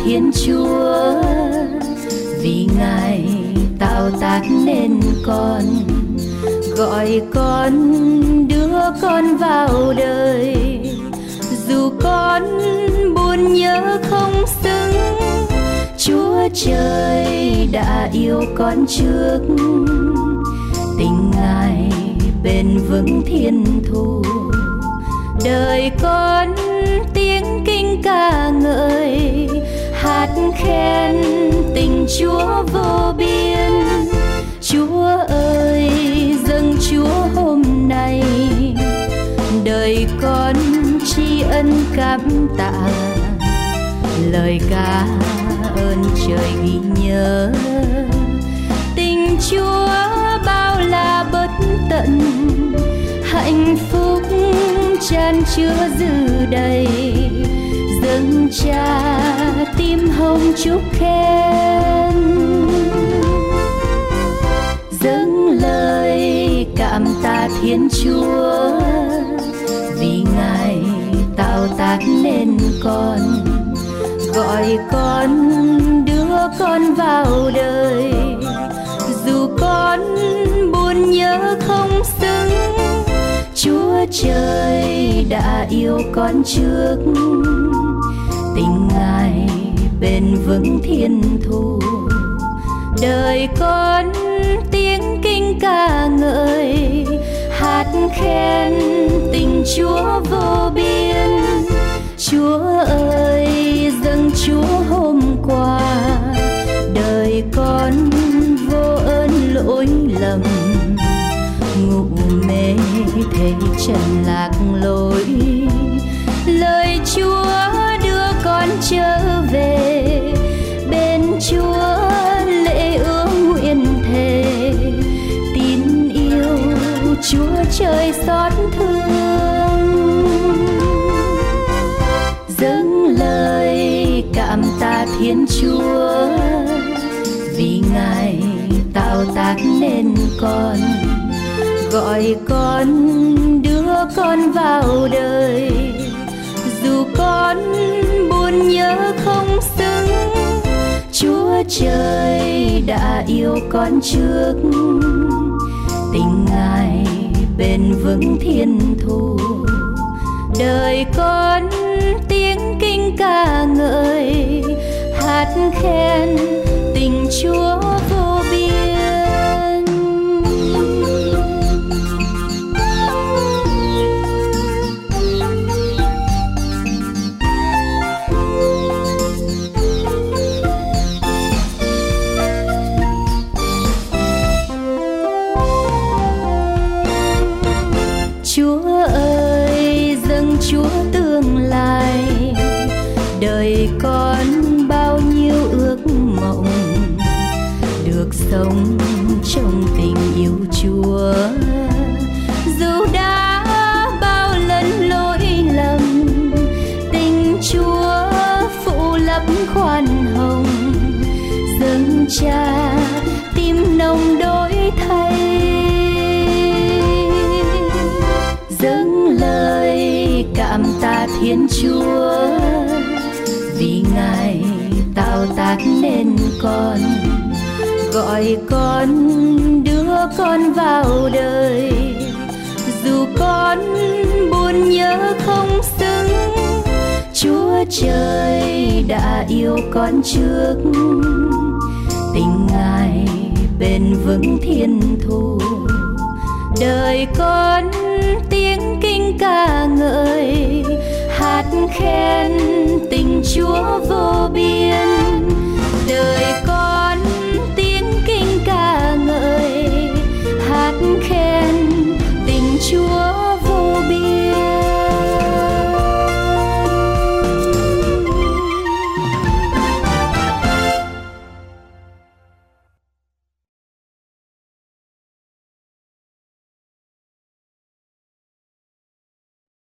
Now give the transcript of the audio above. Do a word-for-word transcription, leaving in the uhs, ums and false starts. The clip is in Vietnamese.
Thiên Chúa, vì Ngài tạo tác nên con, gọi con đưa con vào đời. Dù con buồn nhớ không xứng, Chúa trời đã yêu con trước. Tình Ngài bền vững thiên thu, đời con tiếng kinh ca ngợi, hát khen tình Chúa vô biên. Chúa ơi, dâng Chúa hôm nay, đời con tri ân cảm tạ. Lời ca ơn trời ghi nhớ, tình Chúa bao la bất tận, hạnh phúc chan chứa dư đầy. Dâng Cha tim hồng chúc khen, dâng lời cảm tạ Thiên Chúa, vì Ngài tạo tác nên con, gọi con đưa con vào đời. Dù con buồn nhớ không xứng, Chúa trời đã yêu con trước. Tình Ngài bền vững thiên thu, đời con tiếng kinh ca ngợi, hát khen tình Chúa vô biên. Chúa ơi, dâng Chúa hôm qua, đời con vô ơn lỗi lầm, ngủ mê thấy trần lạc lối. Lời Chúa đưa con trở về, bên Chúa lễ ước nguyện thề. Tin yêu Chúa trời xót thương, dâng lời cảm tạ Thiên Chúa, vì Ngài tạo tác nên con, gọi con đưa con vào đời. Dù con buồn nhớ không xứng, Chúa trời đã yêu con trước. Tình Ngài bền vững thiên thu, đời con tiếng kinh ca ngợi, hát khen tình Chúa vô biên. Chúa ơi, dâng Chúa tương lai, đời con bao nhiêu ước mộng, được sống trong tình yêu Chúa. Dù đã bao lần lỗi lầm, tình Chúa phụ lấp khoan hồng. Dâng Cha tim nồng đổi thay, dâng lời cảm tạ Thiên Chúa, vì Ngài tạo tác nên con, gọi con đưa con vào đời. Dù con buồn nhớ không xứng, Chúa trời đã yêu con trước. Tình Ngài bền vững thiên thu, đời con tiếng kinh ca ngợi, hát khen tình Chúa vô biên. Đời